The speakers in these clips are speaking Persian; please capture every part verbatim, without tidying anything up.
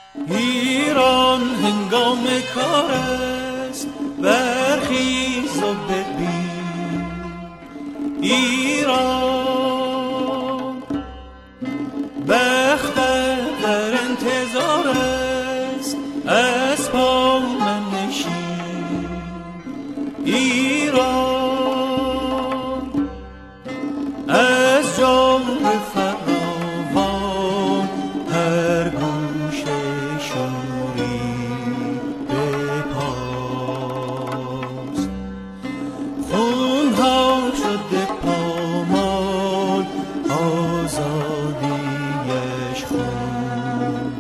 ایران هنگام کار است، برخیز و ببین. ایران بخت در انتظار است، از پا منشین. ایران از جور فراوان هر گوشه شوری بپاست. خونها شده پامال، آزادیش خون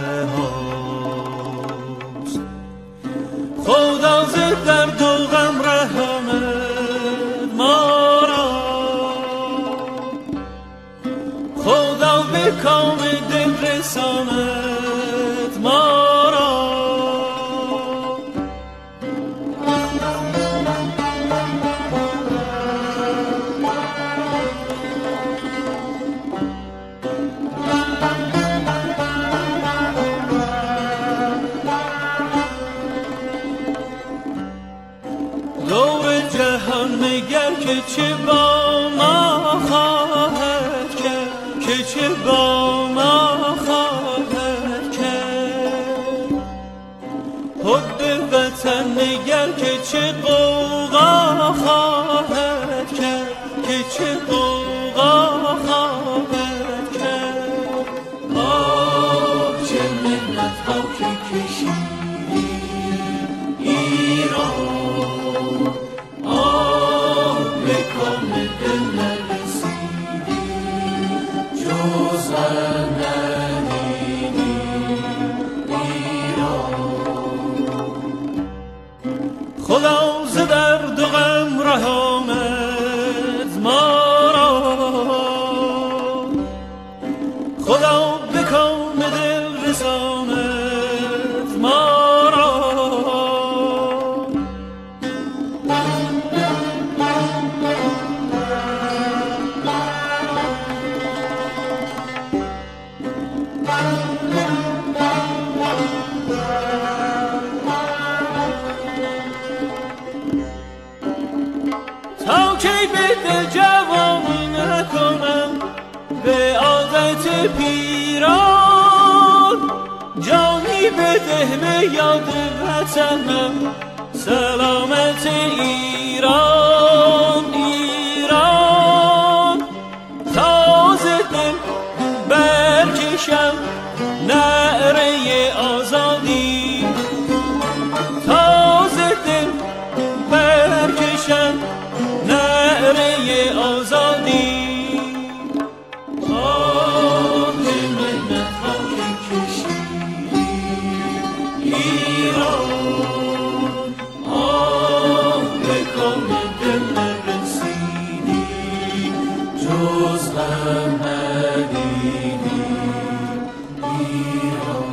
بهاست. خدا ز درد و غم رحمت ما را، خدا به کام دل رساند ما را. دور جهان نگر که چه با ما خواهد کرد، که چه با ما خواهد کرد. حب وطن نگر که چه غوغا خواهد کرد، که چه غوغا خواهد کرد. آه چه منت ها که کشیدی ایران، آه به کام دل نرسیدی، جز غم ندیدی ایران. خدا ز درد و غم رحمت ما را، خدا به کام دل رساند ما را. تا کی به دل جوانی نکنم به عادت پیران، جانی بده به یاد وطنم سلامت ایران. ایران تازه دل برکشم نعره آزادی، تازه دل برکشم نعره آزادی. آه که منت ها که کشیدی ایران، آه به کام دل نرسیدی، جز غم ندیدی ایران.